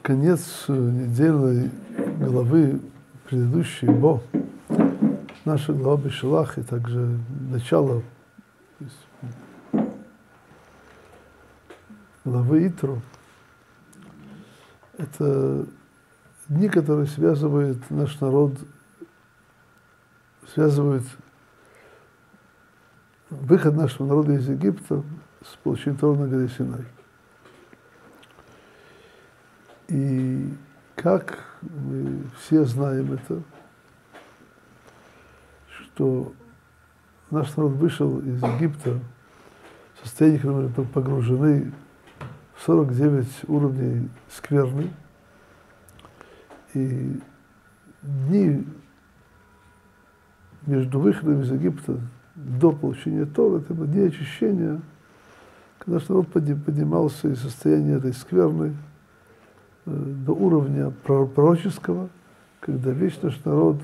конец недельной главы предыдущей Бо, наша глава Бешалах, и также начало главы Итру. Это дни, которые связывают наш народ, связывают выход нашего народа из Египта с получением Торы на горе Синай. И как мы все знаем это, что наш народ вышел из Египта в состоянии, когда мы были погружены в 49 уровней скверны, и дни между выходом из Египта до получения Торы, это были дни очищения, когда наш народ поднимался из состояния этой скверны до уровня пророческого, когда весь наш народ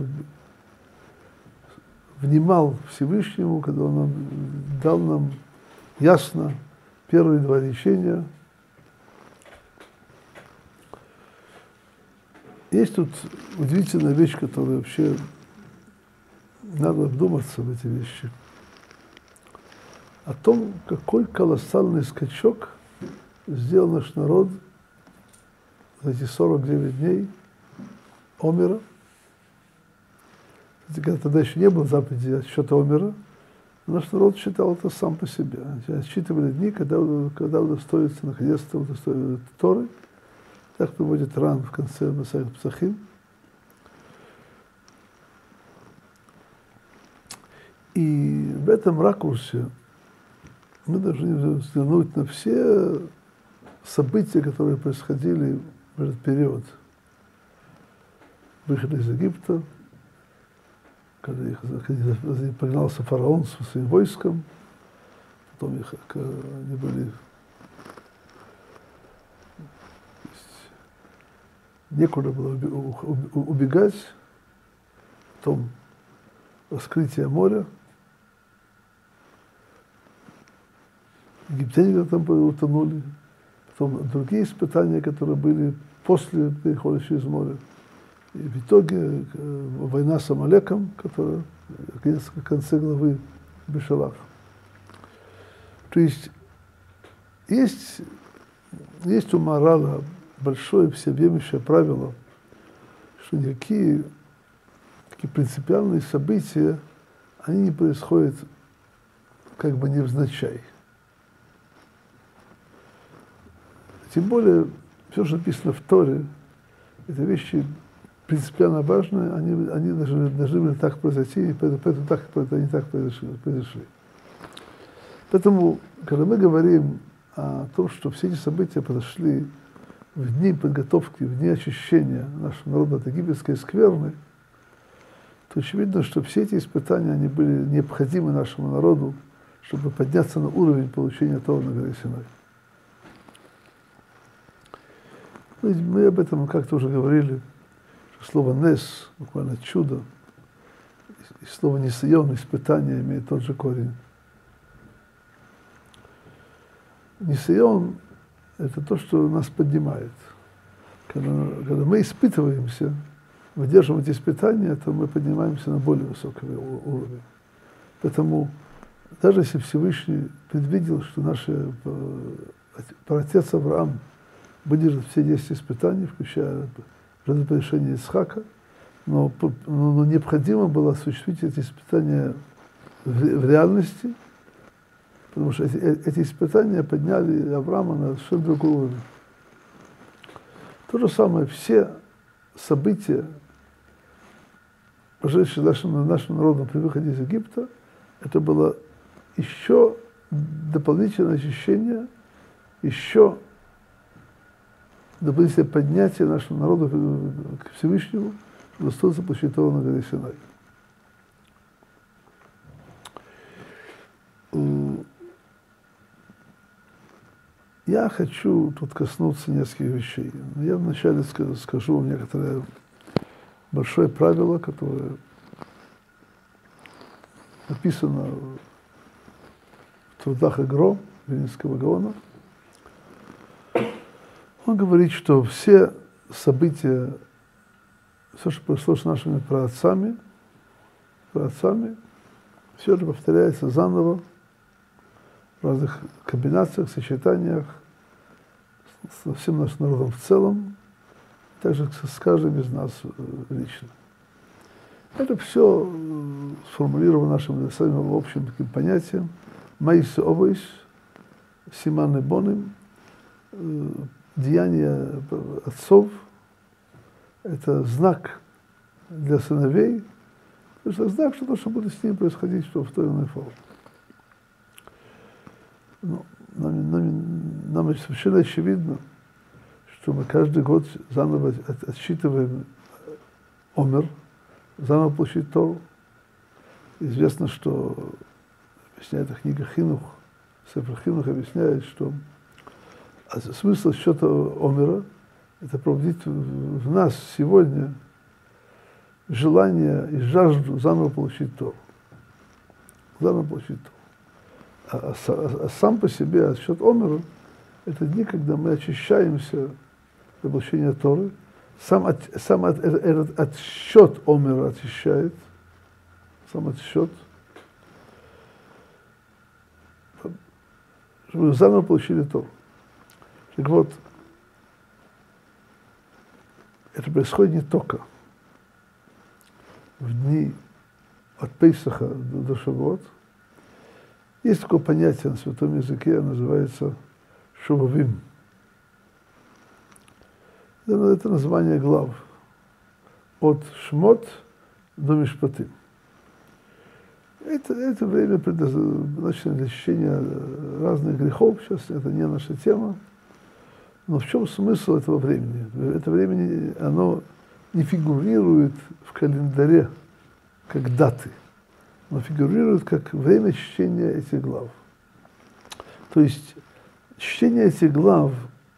внимал Всевышнему, когда Он дал нам ясно первые два речения. Есть тут удивительная вещь, которая вообще надо вдуматься в эти вещи. О том, какой колоссальный скачок сделал наш народ за эти 49 дней Омера. Когда тогда еще не было заповеди отсчета Омера, наш народ считал это сам по себе. Отсчитывали дни, когда удостоится наконец-то Торы. Так приводит Ран в конце Масехет Псахим. И в этом ракурсе мы должны взглянуть на все события, которые происходили в этот период выхода из Египта, когда погнался фараон со своим войском, потом они были некуда было убегать, потом раскрытие моря, египтяне там утонули, потом другие испытания, которые были после перехода через море. И в итоге война с Амалеком, которая в конце главы Бешалах. То есть есть у Марала большое всеобъемлющее правило, что никакие такие принципиальные события, они не происходят как бы невзначай. Тем более, все, что написано в Торе, это вещи принципиально важные, они должны были так произойти, и поэтому они так произошли. Поэтому, когда мы говорим о том, что все эти события произошли в дни подготовки, в дни очищения нашего народа от египетской скверны, то очевидно, что все эти испытания, они были необходимы нашему народу, чтобы подняться на уровень получения Торы на горе Синай. Мы об этом как-то уже говорили, что слово «нес», буквально «чудо», и слово «нисайон», «испытание» имеет тот же корень. Нисайон – это то, что нас поднимает. Когда мы испытываемся, выдерживаем эти испытания, то мы поднимаемся на более высокий уровень. Поэтому даже если Всевышний предвидел, что наш праотец Авраам выдержит все 10 испытаний, включая предопределение Ицхака, но необходимо было осуществить эти испытания в реальности, потому что эти испытания подняли Авраама на совершенно другой уровень. То же самое, все события, прошедшие нашим народом при выходе из Египта, это было еще дополнительное очищение, еще дополнительное поднятие нашего народа к Всевышнему, чтобы достоиться получить Тору на горе Синай. Я хочу тут коснуться нескольких вещей. Я вначале скажу вам некоторое большое правило, которое написано в трудах Игро, Вильнюсского Гаона. Он говорит, что все события, все, что произошло с нашими праотцами, все это повторяется заново в разных комбинациях, сочетаниях со всем нашим народом в целом, также с каждым из нас лично. Это все сформулировано нашим самым общим таким понятием «Маисе овойс», «Симаны боним», деяния отцов – это знак для сыновей, это знак, что то, что будет с ним происходить, что в той или иной форме. Ну, нам совершенно очевидно, что мы каждый год заново отсчитываем омер, заново получить Тору. Известно, что объясняет книга Хинух, Сефер Хинух объясняет, что смысл счета омера – это пробудить в нас сегодня желание и жажду заново получить Тору. Заново получить Тору. А сам по себе отсчет омера – это дни, когда мы очищаемся для получения Торы. Этот отсчет омера очищает, сам отсчет, чтобы мы заново получили Тору. Так вот, это происходит не только в дни от Пейсаха до Шавуот. Есть такое понятие на святом языке, называется шувавим. Это название глав. От Шмот до Мишпатим. Это время предназначено для очищения разных грехов. Сейчас это не наша тема. Но в чем смысл этого времени? Это времени, оно не фигурирует в календаре как даты. Оно фигурирует как время чтения этих глав. То есть чтение этих глав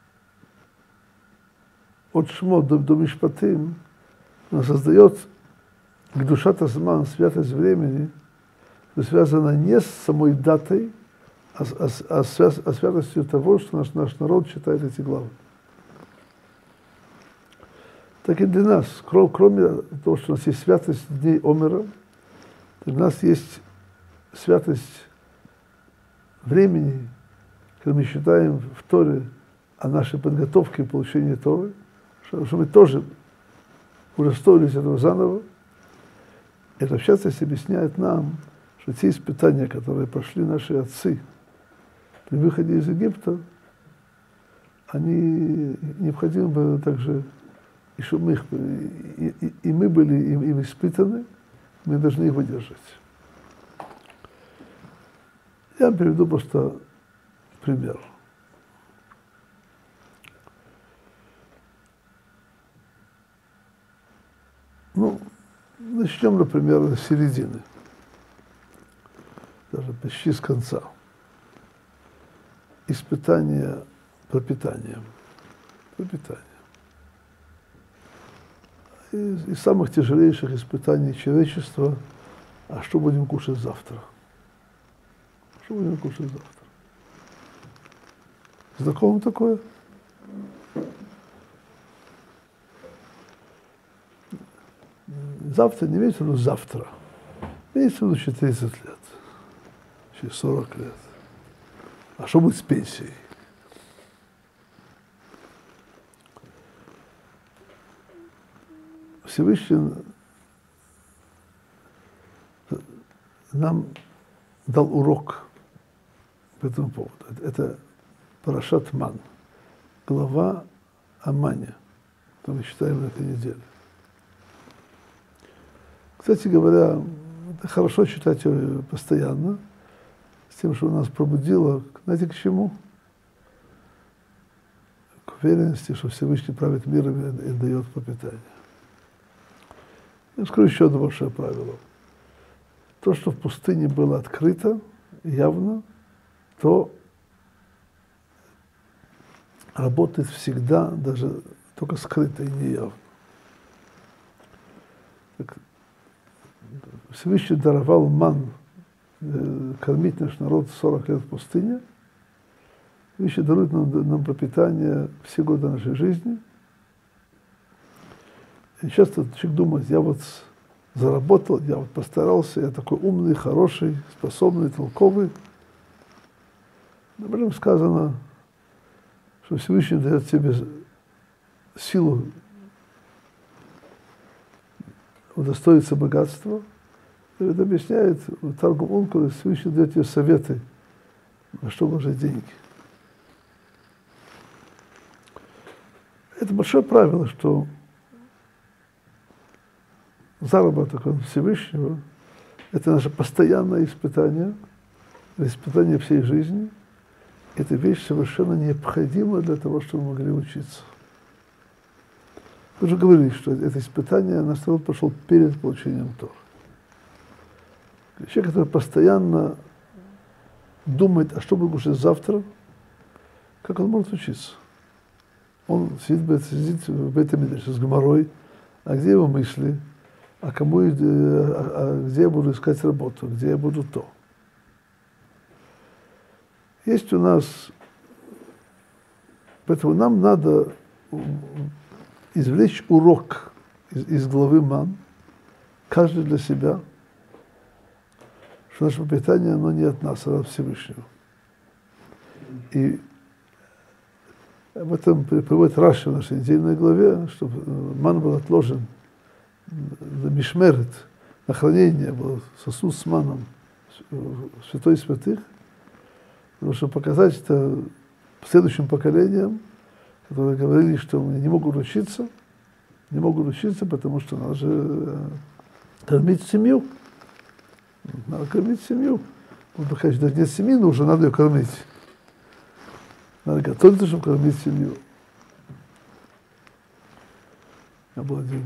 от Шмот до Мишпатим создает кдушат азман, святость времени, связана не с самой датой, а святостью того, что наш народ читает эти главы. Так и для нас, кроме того, что у нас есть святость дней Омера, для нас есть святость времени, когда мы считаем в Торе о нашей подготовке и получении Торы, что мы тоже удостоились этого заново. Эта святость объясняет нам, что те испытания, которые прошли наши отцы при выходе из Египта, они необходимы были также, и что мы мы были им испытаны, мы должны их выдержать. Я вам приведу просто пример. Ну, начнем, например, с середины, даже почти с конца. Испытание пропитанием. Из самых тяжелейших испытаний человечества, а что будем кушать завтра? Что будем кушать завтра? Знакомо такое? Завтра не имеется в виду завтра. Имеется в виду через 30 лет, через 40 лет. А что будет с пенсией? Всевышний нам дал урок по этому поводу. Это Парашат Ман, глава о мане, которую мы читаем на этой неделе. Кстати говоря, это хорошо читать ее постоянно, с тем, что нас пробудило, знаете, к чему? К уверенности, что Всевышний правит миром и дает пропитание. Я скажу еще одно большое правило. То, что в пустыне было открыто, явно, то работает всегда, даже только скрыто и неявно. Всевышний даровал ман кормить наш народ 40 лет в пустыне, Вещи даруют нам пропитание все годы нашей жизни. И часто человек думает, я вот заработал, я вот постарался, я такой умный, хороший, способный, толковый. Об этом сказано, что Всевышний дает тебе силу удостоиться богатства. И это объясняет Таргум Ункула, Всевышний дает тебе советы, на что вложить деньги. Это большое правило, что заработок от Всевышнего – это наше постоянное испытание всей жизни. Это вещь совершенно необходимая для того, чтобы мы могли учиться. Мы уже говорили, что это испытание наш народ прошел перед получением Торы. Человек, который постоянно думает, а что будет уже завтра, как он может учиться? Он сидит в Бейт-Мидреше с Гемарой, а где его мысли, где я буду искать работу, где я буду то. Есть у нас, поэтому нам надо извлечь урок из главы Ман, каждый для себя, что наше пропитание, оно не от нас, а от Всевышнего. И об этом приводит Раши в нашей недельной главе, что ман был отложен на мишмерет, на хранение, был сосуд с маном святой святых, потому что показать это следующим поколениям, которые говорили, что они не могут учиться, потому что надо же кормить семью. Надо кормить семью. Он пока даже нет семьи, но уже надо ее кормить. Надо готовиться, чтобы кормить семью. Я был один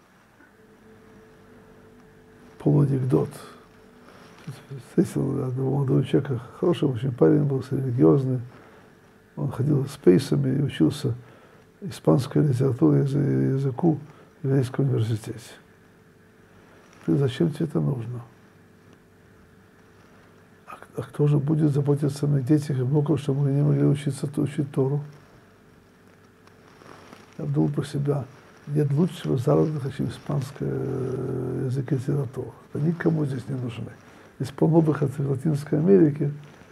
полуанекдот. Встретил одного молодого человека, хороший очень парень был, религиозный. Он ходил с пейсами и учился испанской литературе, языку в еврейском университете. Я говорю, зачем тебе это нужно? А кто же будет заботиться о моих детях и внуках, чтобы они не могли учить Тору? Я думал про себя. Нет лучшего заработка, чем испанский язык и литература. Это никому здесь не нужны. Есть полно выходцев в Латинской Америке.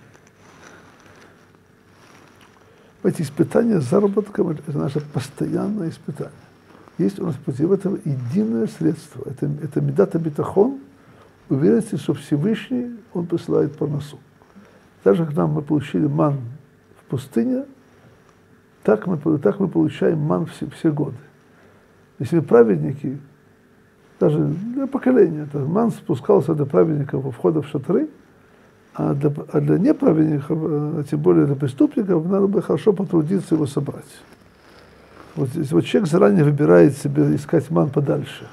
Эти испытания с заработком – это наше постоянное испытание. Есть у нас против этого единое средство. Это медат битахон, уверенности, что Всевышний, Он посылает парнасу. Так же, как мы получили ман в пустыне, так мы получаем ман все годы. Если праведники, даже для поколения, ман спускался для праведников во входа в шатры, а для неправедников, а тем более для преступников, надо бы хорошо потрудиться его собрать. Вот человек заранее выбирает себе искать ман подальше.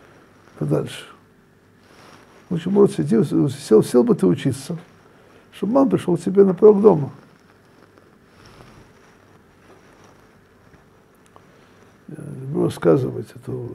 Очень может сел бы ты учиться, чтобы ман пришел к тебе на порог дома. Я люблю рассказывать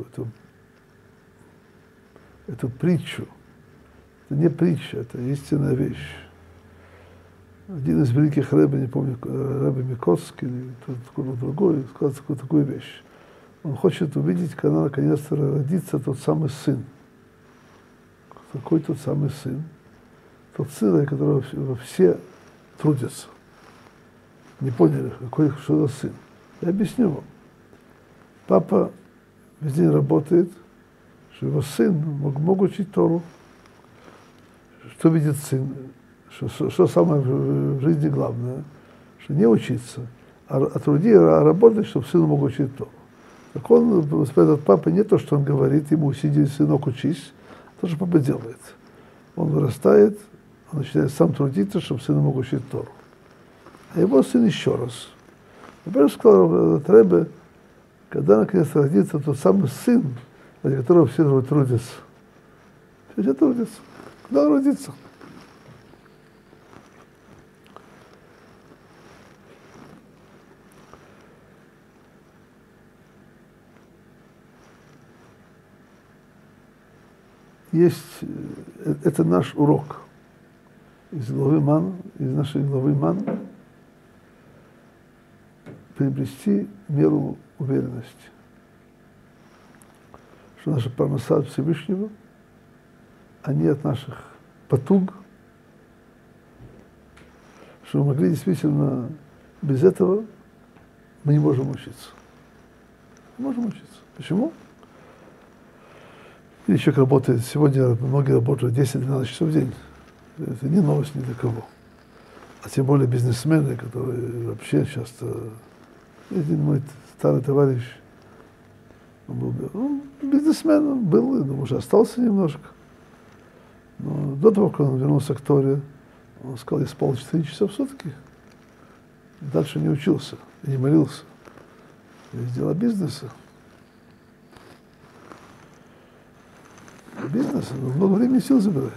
эту притчу. Это не притча, это истинная вещь. Один из великих рэбби, не помню, рэбби Микоцкий или кто-то другой, сказал такую вещь. Он хочет увидеть, когда наконец-то родится тот самый сын. Какой тот самый сын? Тот сын, ради которого все трудятся. Не поняли, что за сын. Я объясню вам. Папа весь день работает, что его сын мог учить Тору. Что видит сын? Что самое в жизни главное? Что не учиться, а работать, чтобы сын мог учить Тору. Так этот папа не то, что он говорит, ему сиди, сынок, учись, то, что папа делает. Он вырастает, он начинает сам трудиться, чтобы сын мог учить Тору. А его сын еще раз. Например, сказал Ребе, когда наконец родится тот самый сын, ради которого все трудятся. Все трудятся. Когда он родится? Это наш урок из главы Ман, из нашей главы Ман, приобрести меру уверенности, что наша парноса от Всевышнего, а не от наших потуг, что мы могли действительно без этого мы не можем учиться. Не можем учиться. Почему? Или человек работает, сегодня многие работают 10-12 часов в день. Это не новость ни для кого. А тем более бизнесмены, которые вообще часто... Один мой старый товарищ, он был бизнесменом, был, я думаю, уже остался немножко. Но до того, как он вернулся к Торе, он сказал, я спал 4 часа в сутки. Дальше не учился, и не молился. Есть дела бизнеса. Бизнес много времени и сил забирает.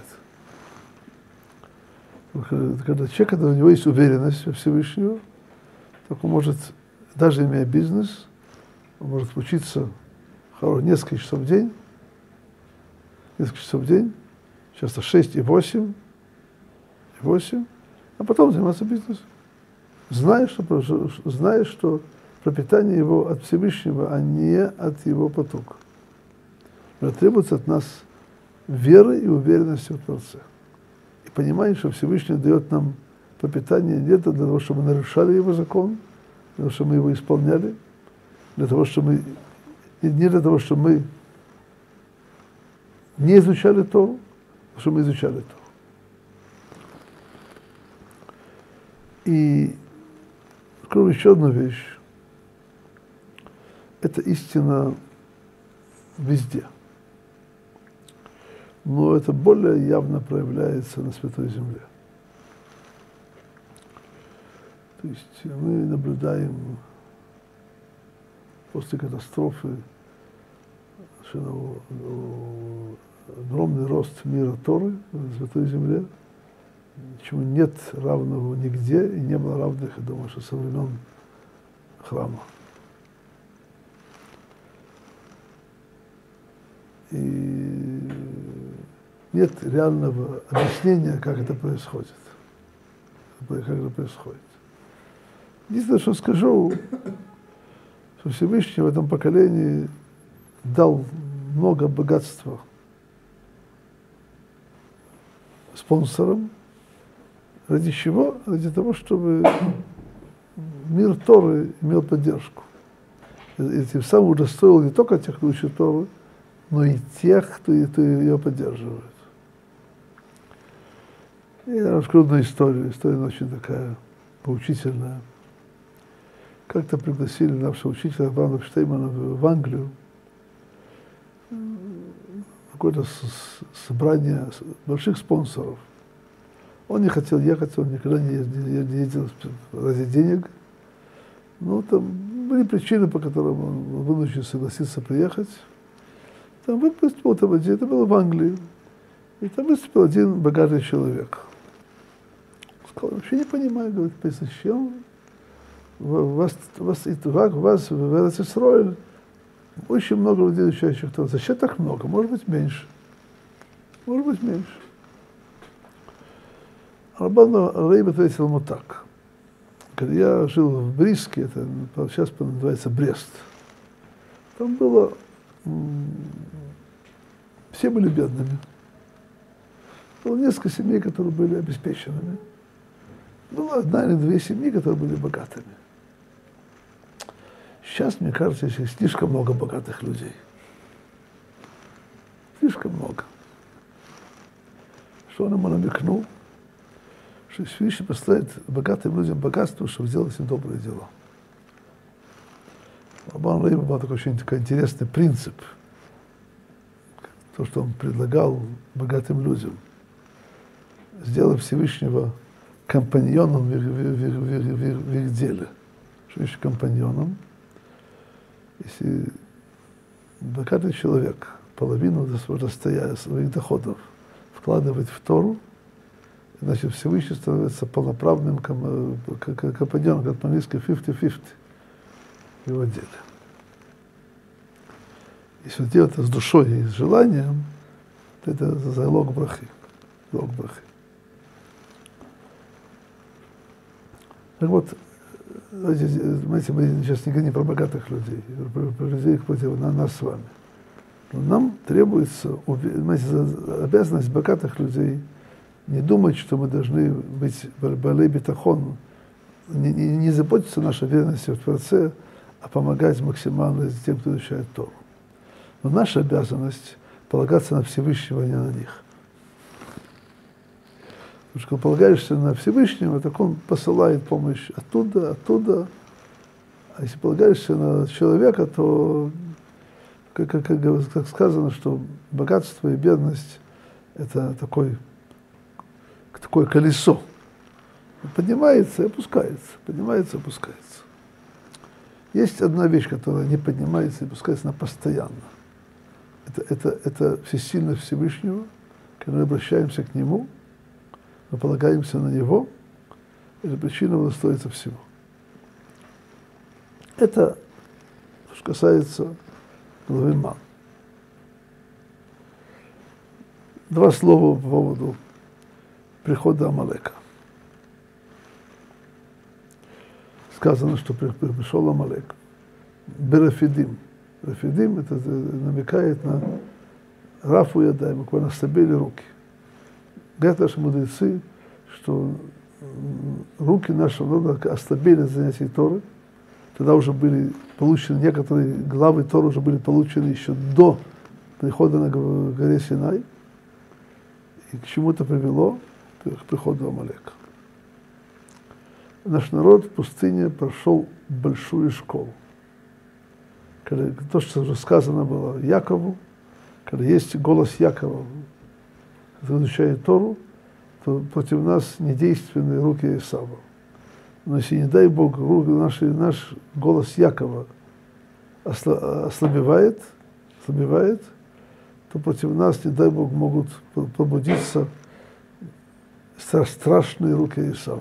Когда человек, когда у него есть уверенность во Всевышнего, так он может, даже имея бизнес, он может учиться несколько часов в день, часто 6 и 8, а потом заниматься бизнесом. Зная, что пропитание его от Всевышнего, а не от его потока. Но требуется от нас веры и уверенности в Творце. И понимание, что Всевышний дает нам пропитание не для того, чтобы мы нарушали его закон, для того, чтобы мы его исполняли, не для того, чтобы мы не изучали то, что мы изучали то. И скажу еще одну вещь. Это истина везде. Но это более явно проявляется на Святой Земле. То есть мы наблюдаем после катастрофы огромный рост мира Торы на Святой Земле, чему нет равного нигде, и не было равных, я думаю, что со времен храма. И нет реального объяснения, как это происходит. Единственное, что скажу, что Всевышний в этом поколении дал много богатства спонсорам. Ради чего? Ради того, чтобы мир Торы имел поддержку. И тем самым удостоил не только тех, кто учит Тору, но и тех, кто ее поддерживает. И я расскажу одну историю. История очень такая поучительная. Как-то пригласили нашего учителя Равана Штеймана в Англию. Какое-то собрание больших спонсоров. Он не хотел ехать, он никогда не ездил ради денег. Но там были причины, по которым он вынужден согласиться приехать. Там выступил это было в Англии. И там выступил один богатый человек. Сказал, вообще не понимаю, говорит, зачем у вас в Эрец-Исроэль очень много людей, изучающих Тору. Зачем так много? Может быть, меньше. Может быть, меньше. Рабан Рейб ответил ему так. Когда я жил в Бриске, это сейчас называется Брест, там было... Все были бедными. Было несколько семей, которые были обеспеченными. Было одна или две семьи, которые были богатыми. Сейчас, мне кажется, есть слишком много богатых людей. Слишком много. Что он ему намекнул? Что Всевышний поставит богатым людям богатство, чтобы сделать им добрые дела. Рабан Рейб был такой очень интересный принцип. То, что он предлагал богатым людям. Сделать Всевышнего компаньоном в их деле. Что еще компаньоном? Если богатый человек половину своих доходов вкладывает в Тору, значит, Всевышний становится полноправным компаньоном, как по-английски 50-50 в его деле. Если он делает это с душой и с желанием, то это залог брахи. Залог брахи. Так вот, знаете, мы сейчас не говорим про богатых людей, про людей против нас с вами. Но нам требуется, знаете, обязанность богатых людей не думать, что мы должны быть балей битахон, не заботиться о нашей верности в Творце, а помогать максимально тем, кто изучает Тору. Но наша обязанность полагаться на Всевышнего, а не на них. Потому что когда полагаешься на Всевышнего, так он посылает помощь оттуда. А если полагаешься на человека, то, как сказано, что богатство и бедность – это такое колесо. Поднимается и опускается, поднимается и опускается. Есть одна вещь, которая не поднимается и опускается, она постоянно. Это всесильность Всевышнего, когда мы обращаемся к Нему, мы полагаемся на Него, это причина удостоится всего. Это, что касается главы Ман. Два слова по поводу прихода Амалека. Сказано, что пришел Амалек. Берафидим. Рафидим это намекает на Рафу Ядай, буквально ослабели руки. Говорят наши мудрецы, что руки нашего народа ослабели от занятий Торы. Тогда уже были получены, некоторые главы Торы уже были получены еще до прихода на горе Синай. И к чему это привело? К приходу Амалека. Наш народ в пустыне прошел большую школу. Когда, то, что уже сказано было Якову, когда есть голос Якова, который изучает Тору, то против нас недейственные руки Исава. Но если, не дай Бог, наш голос Якова ослабевает, то против нас, не дай Бог, могут пробудиться страшные руки Исава.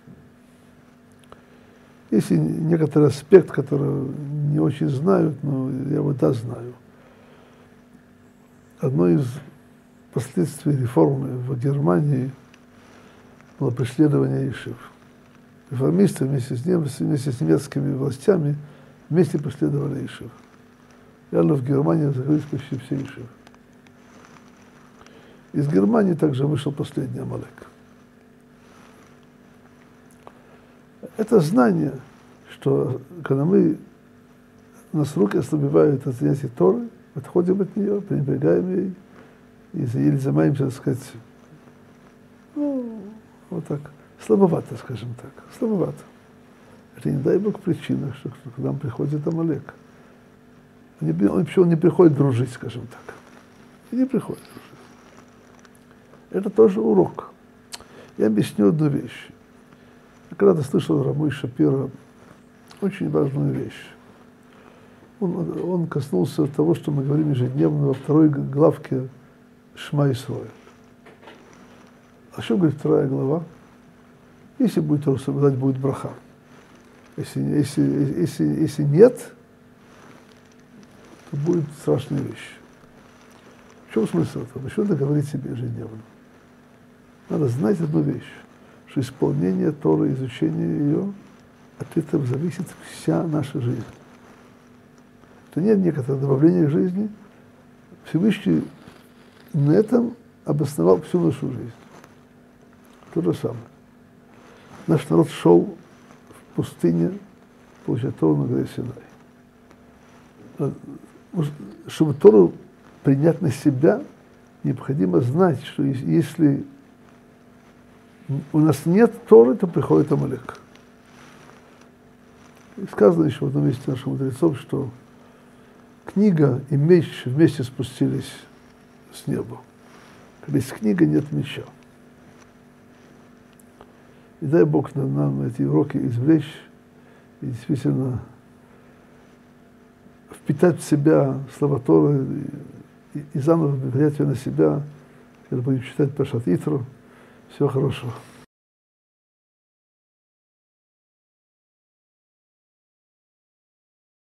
Есть некоторый аспект, который не очень знают, но я вот знаю. Одно из последствий реформы в Германии было преследование ешив. Реформисты вместе с немецкими властями вместе преследовали ешив. Реально в Германии закрылись почти все ешивы. Из Германии также вышел последний Амалек. Это знание, что когда у нас руки ослабевают от занятий Торы, отходим от нее, пренебрегаем ей, или занимаемся, так сказать, вот так, слабовато, скажем так, слабовато. Это не дай Бог причина, что к нам приходит Амалек. Он не приходит дружить, скажем так. И не приходит дружить. Это тоже урок. Я объясню одну вещь. Я когда-то слышал Рамой Шапира очень важную вещь. Он коснулся того, что мы говорим ежедневно во второй главке Шма Исроэль. О чем говорит вторая глава? Если будет Тору соблюдать, будет браха. Если нет, то будет страшная вещь. В чем смысл этого? Почему это говорить себе ежедневно? Надо знать одну вещь, что исполнение Торы, изучение ее, от этого зависит вся наша жизнь. Это нет некоторых добавлений к жизни. Всевышний на этом обосновал всю нашу жизнь. То же самое. Наш народ шел в пустыне, получать Тору на горе Синай. Чтобы Тору принять на себя, необходимо знать, что если у нас нет Торы, то приходит Амалек. И сказано еще в одном месте наших мудрецов, что книга и меч вместе спустились с неба. Когда есть книга, нет меча. И дай Бог нам эти уроки извлечь и действительно впитать в себя слова Торы и заново принять ее на себя, когда будем читать Паршат Итро. Всего хорошего.